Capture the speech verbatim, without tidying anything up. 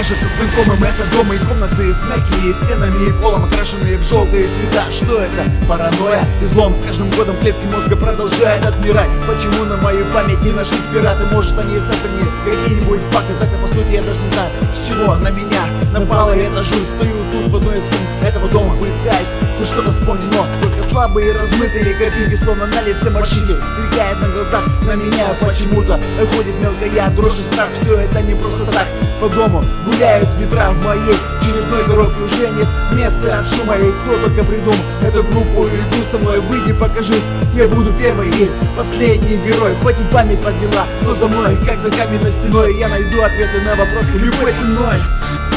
кажется знакомым. Это дома и комнаты с мягкими стенами и полом, окрашенные в желтые цвета. Что это? Паранойя? Излом. С каждым годом клетки мозга продолжают отмирать. Почему на мою память не нашлись пираты? Может, они сохранили какие-нибудь факты? Хотя по сути я даже не знаю, с чего на меня напала эта жизнь. Стою тут в одной из комнат этого дома, пытаясь хоть что-то вспомнить, но только слабые размытые картинки, словно на лице морщинки, мелькает на глазах на меня почему-то. Ходит мелкая дрожь и страх. Все это не просто так. По дому гуляют ветра в моей черепной коробке. Уже нет места от шума. И кто только придумал эту группу, иду со мной, выйди, покажись. Я буду первый и последний герой. Хоть и память подвела, но за мной, как за каменной стеной, я найду ответы на вопросы любой ценой.